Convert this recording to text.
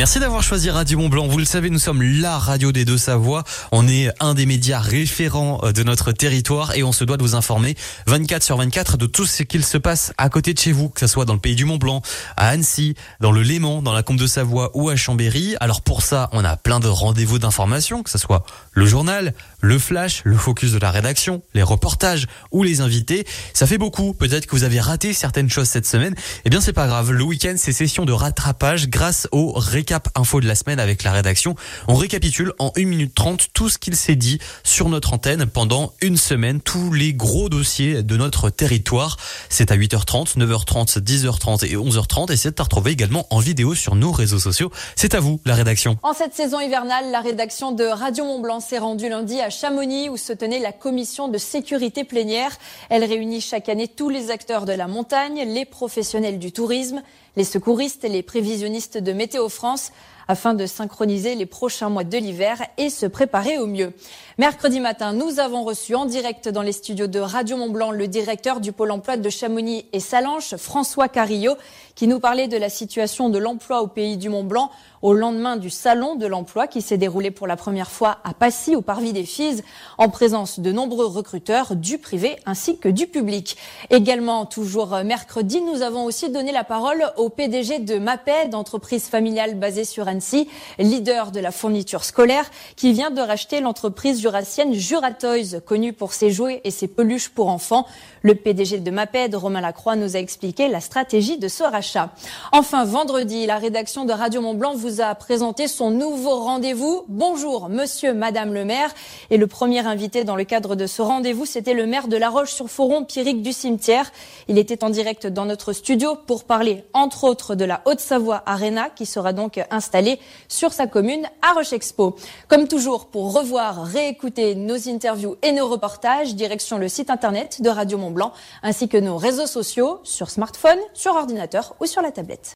Merci d'avoir choisi Radio Mont-Blanc. Vous le savez, nous sommes la radio des Deux-Savoies. On est un des médias référents de notre territoire et on se doit de vous informer 24/24 de tout ce qu'il se passe à côté de chez vous, que ce soit dans le pays du Mont-Blanc, à Annecy, dans le Léman, dans la Combe de Savoie ou à Chambéry. Alors pour ça, on a plein de rendez-vous d'information, que ce soit le journal, le flash, le focus de la rédaction, les reportages ou les invités. Ça fait beaucoup. Peut-être que vous avez raté certaines choses cette semaine. Eh bien, c'est pas grave. Le week-end, c'est session de rattrapage grâce au récap info de la semaine avec la rédaction. On récapitule en 1 minute 30 tout ce qu'il s'est dit sur notre antenne pendant une semaine, tous les gros dossiers de notre territoire. C'est à 8h30, 9h30, 10h30 et 11h30 et c'est à retrouver également en vidéo sur nos réseaux sociaux. C'est à vous, la rédaction. En cette saison hivernale, la rédaction de Radio Mont-Blanc s'est rendue lundi à Chamonix où se tenait la commission de sécurité plénière. Elle réunit chaque année tous les acteurs de la montagne, les professionnels du tourisme, les secouristes et les prévisionnistes de Météo France afin de synchroniser les prochains mois de l'hiver et se préparer au mieux. Mercredi matin, nous avons reçu en direct dans les studios de Radio Mont-Blanc le directeur du pôle emploi de Chamonix et Sallanches, François Carillo, qui nous parlait de la situation de l'emploi au pays du Mont-Blanc au lendemain du salon de l'emploi qui s'est déroulé pour la première fois à Passy au Parvis des Fises en présence de nombreux recruteurs du privé ainsi que du public. Également, toujours mercredi, nous avons aussi donné la parole au PDG de MAPED, entreprise familiale basée sur Annecy, leader de la fourniture scolaire, qui vient de racheter l'entreprise jurassienne Juratoys, connue pour ses jouets et ses peluches pour enfants. Le PDG de MAPED, Romain Lacroix, nous a expliqué la stratégie de ce rachat. Enfin, vendredi, la rédaction de Radio Mont-Blanc vous a présenté son nouveau rendez-vous. Bonjour, monsieur, madame le maire. Et le premier invité dans le cadre de ce rendez-vous, c'était le maire de La Roche-sur-Foron, Pierrick du Cimetière. Il était en direct dans notre studio pour parler, entre autres, de la Haute-Savoie Arena, qui sera donc installée sur sa commune à Roche-Expo. Comme toujours, pour revoir, réécouter nos interviews et nos reportages, direction le site internet de Radio Mont-Blanc, ainsi que nos réseaux sociaux sur smartphone, sur ordinateur ou sur la tablette.